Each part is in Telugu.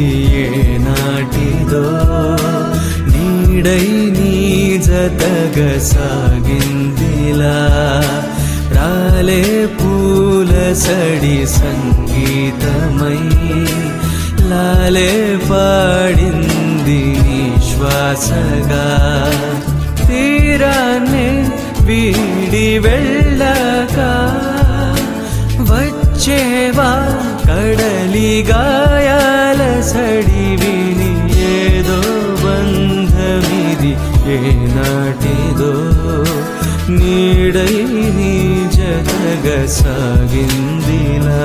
ఏనాటిదో నీడై నీ జతగ సాగిందిలా రాలే పూల సడి సంగీతమై లాలే పాడింది నీ శ్వాసగా తీరాన్నే వీడి వెళ్ళక వచ్చేవా కడలి గాయాల సడి విని ఏదో బంధమిది ఏనాటిదో నీడై నీ జతగ సాగిందిలా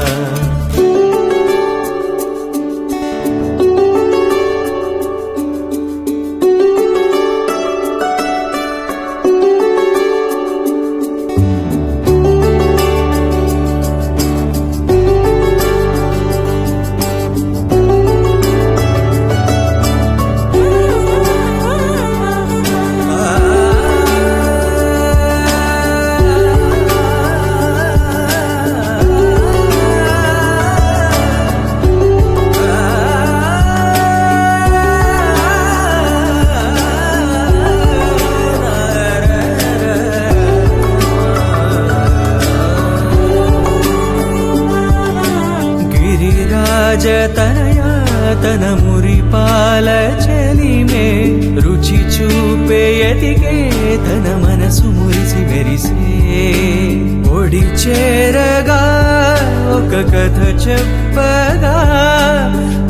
రాజతనయా తన మురిపాల చలిమే రుచి చూపే ఎదిగే తన మనసు మురిసి మెరిసే ఒడి చేరగా ఒక కథ చెప్పగా